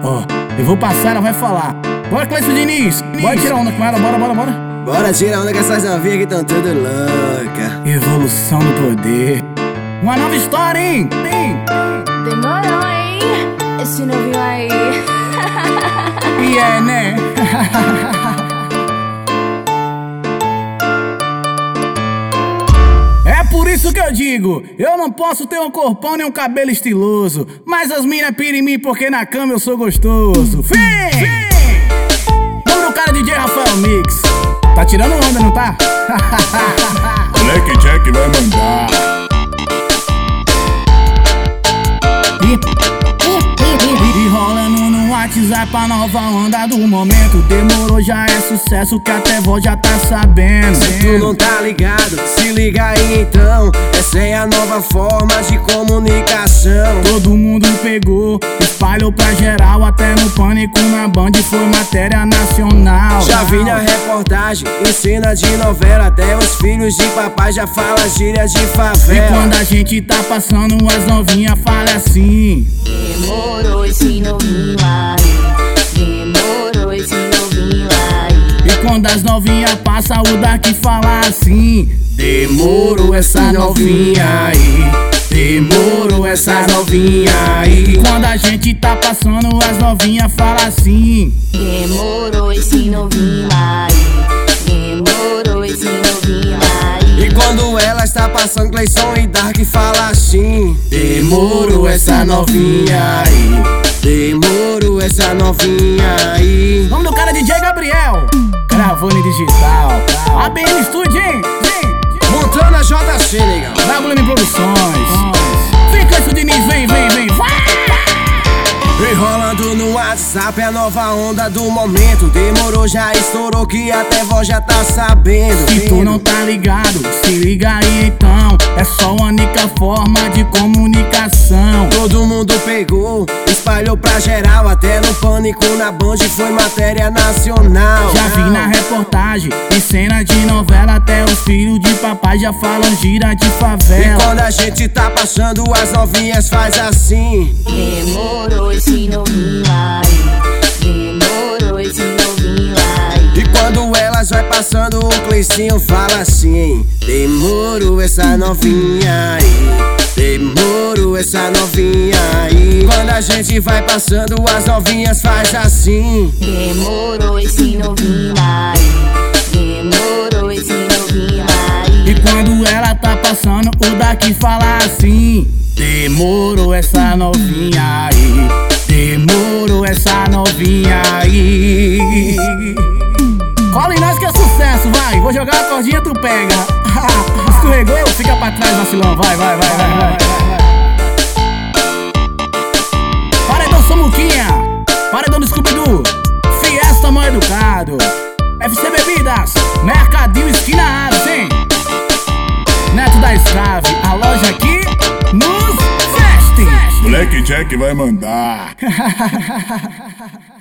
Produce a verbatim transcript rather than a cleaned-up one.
Ó, eu vou passar, ela vai falar. Bora, Cleiton Diniz, bora tirar onda com ela, bora, bora, bora. Bora tirar onda com essas novinhas que tão tudo louca. Evolução do poder. Uma nova história, hein? Hein? Demorou, hein? Esse novinho aí. E é, né? É por isso que eu digo, eu não posso ter um corpão nem um cabelo estiloso, mas as mina pira em mim porque na cama eu sou gostoso. Fim! Vamos no cara D J Rafael Mix. Tá tirando onda, não tá? Black Jack vai mandar. E rolando no WhatsApp a nova onda do momento. Demorou, já é sucesso que até vó já tá sabendo. Se tu não tá ligado, se liga aí então. Essa é a nova forma de comunicação. Todo mundo pegou, espalhou pra geral. Até no Pânico na Band foi matéria nacional. Já vi na reportagem, em cena de novela. Até os filhos de papai já falam gíria de favela. E quando a gente tá passando, as novinhas falam assim: Demorou esse novinho aí. Demorou esse novinho aí. E quando as novinhas passam, o Dark fala assim: demorou essa novinha aí. Demorou essa novinha aí. Quando a gente tá passando, as novinhas falam assim: Demorou esse novinho aí. Demorou esse novinho aí. E quando ela está passando, Cleison e Dark fala assim: demorou essa novinha aí. Demorou essa novinha aí. Vamos no cara D J Gabriel, gravando em digital. A B M Studio, hein? Montando a J C, negão. W M Produções. Vem, Cleiton Diniz, vem, vem, vem, vai! E rolando no WhatsApp a nova onda do momento. Demorou, já estourou que até vó já tá sabendo. Se tu não tá ligado, se liga aí então. É só uma única forma de comunicação. Todo mundo pegou, espalhou pra geral. Até no Pânico na Band foi matéria nacional. Já vi na reportagem, em cena de novela. Até os filhos de papai já falam gira de E favela. quando a gente tá passando, as novinhas faz assim: Demorou esse novinho aí. Demorou esse novinho aí. e quando elas vai passando, o Cleicinho fala assim: demorou essa novinha aí. Demorou essa novinha aí. Quando a gente vai passando, as novinhas faz assim: Demorou esse novinho aí. Demorou esse novinho aí. E quando ela tá passando, o daqui fala assim: demorou essa novinha aí. Demorou essa novinha aí. Cola em nós que é sucesso, vai. Vou jogar a cordinha, tu pega. Escorregou, fica pra trás, vacilão. Vai, vai, vai, vai, vai. Paredão Samuquinha, Paredão do Scooby-Doo, Fiesta Mal Educado, F C Bebidas, Mercadinho Esquina Aves, hein? Neto da Escrave, a loja aqui nos veste. Black Jack vai mandar.